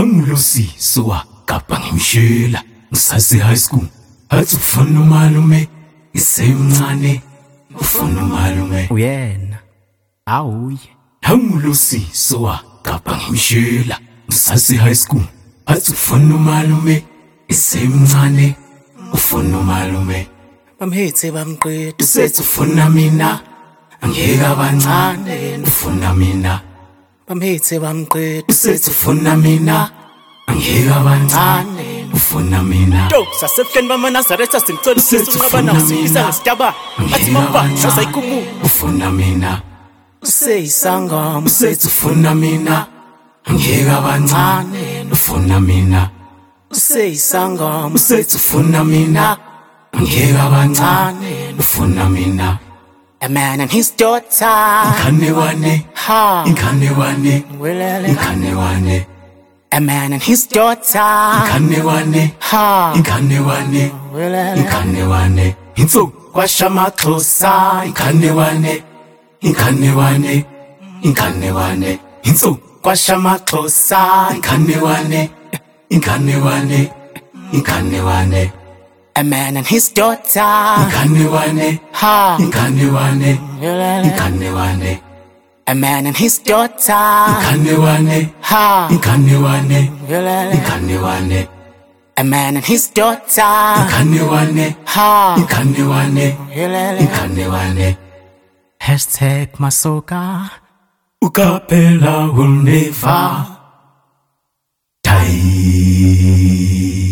Angulosi soa kapa ngimshila ngisase high school athi ufuna umalume isemncane ufuna umalume uyena awuye Angulosi soa kapa ngimshila ngisase high school athi ufuna umalume isemncane ufuna umalume bamhethe bamqeda usethi ufuna mina angeke abancane ufuna mina bamhethe bamqeda usethi ufuna mina angeke abancane ufuna mina sasebuhleni bamaNazaretha simthola uSisunqaba nawo sifisa ngesitaba athi mabasha sayikumu ufuna mina useyisangamo usethi ufuna mina angeke abancane ufuna mina useyisangamo usethi ufuna mina angeke abancane ufuna mina a man and his daughter Inkanewane ha Inkanewane welele Inkanewane a man and his daughter Inkanewane ha Inkanewane welele Inkanewane Inso kwashamaXhosa Inkanewane Inkanewane Inkanewane Inso kwashamaXhosa Inkanewane Inkanewane Inkanewane a man and his daughter Inkanewane ha Inkanewane welele Inkanewane a man and his daughter Inkanewane ha Inkanewane welele Inkanewane a man and his daughter Inkanewane ha Inkanewane welele Inkanewane #masoka Ukapela will never die.